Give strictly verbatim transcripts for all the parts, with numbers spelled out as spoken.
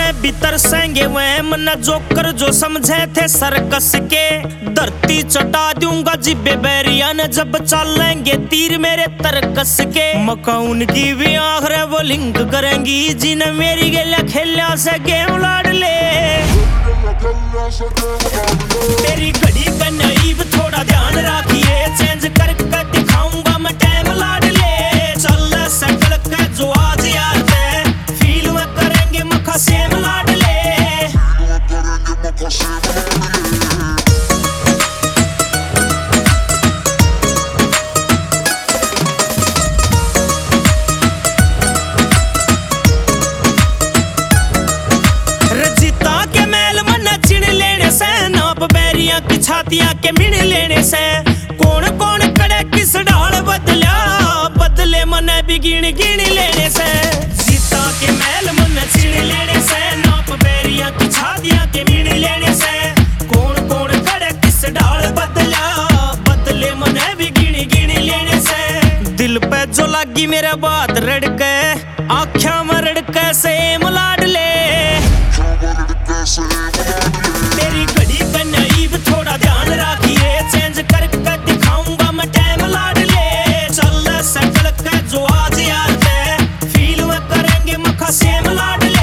भीतर सेंगे वह मन जोकर जो समझे थे सरकस के। धरती चटा दूंगा जिब्बे बैरिया ने जब चलेंगे तीर मेरे तरकस के। मका उनकी भी आखिर वो लिंक करेंगी जिन्हें मेरी गलिया खेलिया से गेम लाड ले। तेरी घड़ी का नईब थोड़ा ध्यान रखिए चेंज करके दिखाऊंगा मैं टाइम लाड ले। चल सकल के जो आज याद है फील में करेंगे मखा सेम लाड ले। रजिता के मेल मन चिन लेने से नाप बैरिया की छातियां के मिन लेने से। कौन कौन कड़े किस डाल बदला बदले मन भी गिन गिन लेने से। जीता के मेल मन चिन लेने से नाप बैरिया की छातियां के मिन लेने से। कौन कौन कड़े किस डाल बदला बदले मन भी गिन गिन लेने से। दिल पे जो लगी मेरे बात रड़के आँखों में रड़के से मलाड ले। तेरी घड़ी का नईब थोड़ा ध्यान रखिए चेंज करके दिखाऊंगा मैं टाइम लाड ले। चल सकल के जो आज याद है फील में करेंगे मखा सेम लाड ले।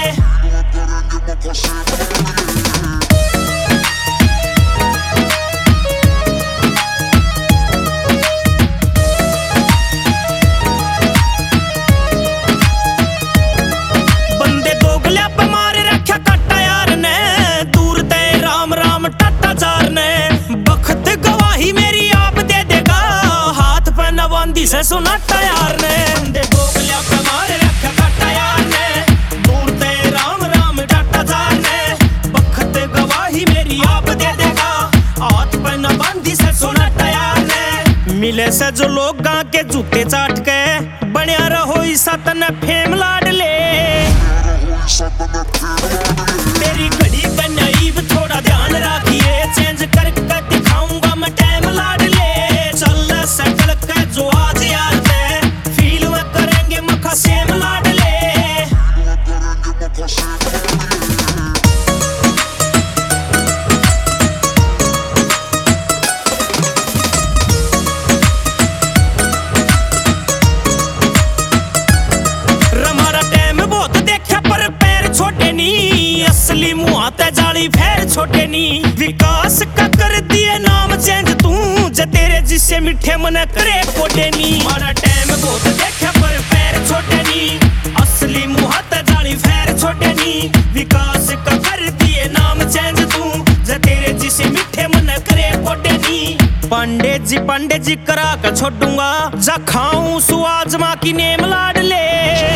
बंदे दोगल्या पे मारे रखा कट्टा यार ने दूर ते राम राम टाटा जार ने। बखत गवाही मेरी आप दे देगा हाथ पे नवांदी से सुनाटा यार ने। बंदे दोगल्या पे मारे रखा कट्टा यार ने दूर ते राम राम टाटा जार ने। बखत गवाही मेरी आप दे देगा हाथ पे नवांदी से सुनाटा यार ने। मिले से जो लोग गा के जूते चाट के बनिया रहो इस सतन फेम लाड ले। तेरी घड़ी का नईब थोड़ा ध्यान रखिए चेंज करके दिखाऊंगा मैं टाइम लाड ले। चल सकल के जो आज याद है फील में करेंगे मखा सेम लाड ले। हमारा टाइम बहुत देखा पर पैर छोटे नी असली मुँह ते जाली फेर छोटे नी। विकास का कर दिए नाम चेंज तू जे तेरे जिससे मिठे मन करे कोटे नी। हमारा टाइम बहुत देखा पर पैर छोटे नी असली मुँह ते जाली फेर छोटे नी। विकास का कर दिए नाम चेंज तू जे तेरे जिससे मिठे मन करे कोटे नी। पांडे जी पांडे जी करा कर छोड़ूंगा जा खाऊं सुआज माँ की नेम लाड ले।